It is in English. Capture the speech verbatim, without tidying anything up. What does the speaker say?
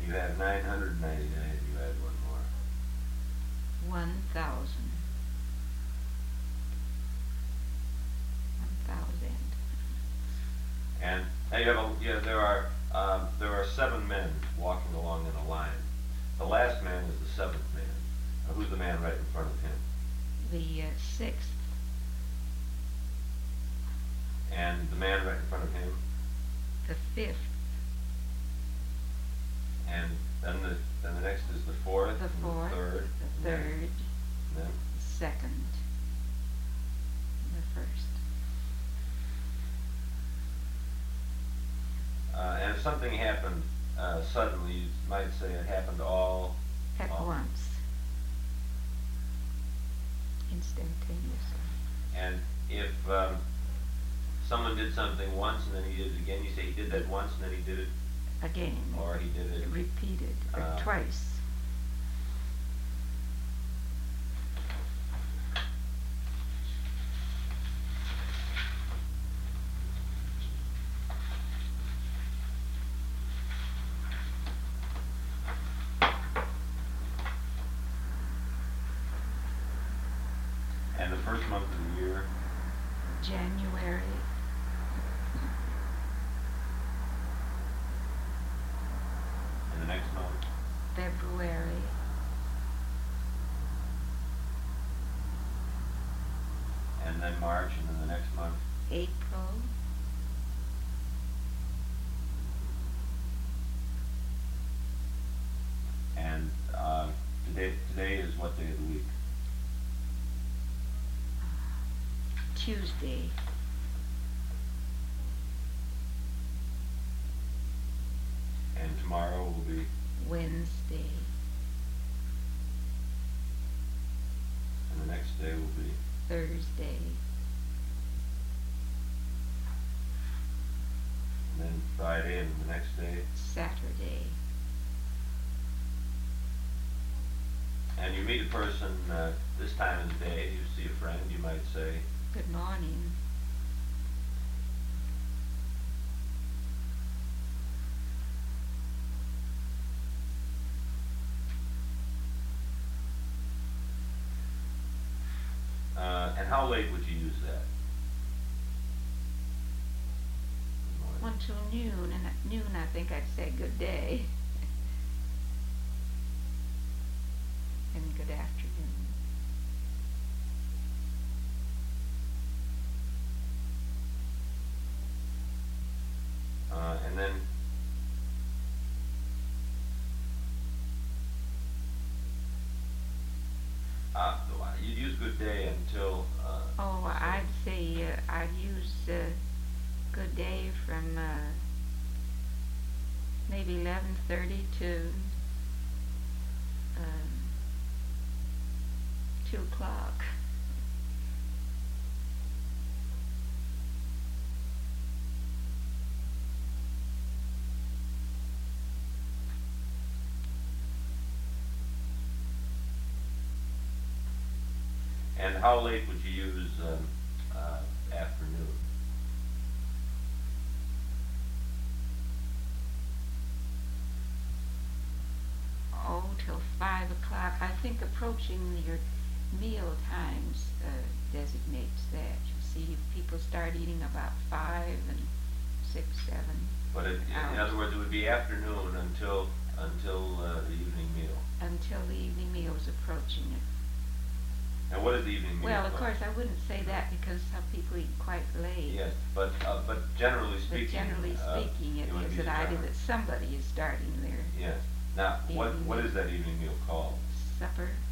You have nine hundred ninety-nine if you add one more. One thousand. One thousand. And now you have a, yeah, there are um, there are seven men walking along in a line. The last man is the seventh man. Now, who's the man right in front of him? The uh, sixth. And the man right in front of him? The fifth. And then the then the next is the fourth. The fourth. The third. The third. And then The second. And the first. Uh, and if something happened uh, suddenly, you might say it happened all At all. once. Instantaneously. And if um, someone did something once and then he did it again, you say he did that once and then he did it, Again. or he did it. Repeated. Or uh, twice. And the first month of the year. January. And the next month. February. And then March, and then the next month. April. And uh, today today is what day of the week? Tuesday. And tomorrow will be. Wednesday. And the next day will be. Thursday. And then Friday, and the next day. Saturday. And you meet a person uh, this time of the day, you see a friend, you might say, Good morning. uh, and how late would you use that? Good morning. One till noon, and at noon I think I'd say good day. And good afternoon. Uh, and then uh, you'd use good day until. Uh, Oh, say- I'd say uh, I'd use uh, good day from uh, maybe eleven thirty to um, two o'clock. And how late would you use um, uh, afternoon? Oh, till five o'clock. I think approaching your meal times uh, designates that. You see, people start eating about five and six, seven. But it, in hours. other words, it would be afternoon until until uh, the evening meal. Until the evening meal is approaching it. And what is the evening meal? Well, of called? course, I wouldn't say that because some people eat quite late. Yes, but uh, but generally But speaking. generally uh, speaking, it would is be an the idea time. that somebody is starting their Yes. Now, what evening what meal. is that evening meal called? supper.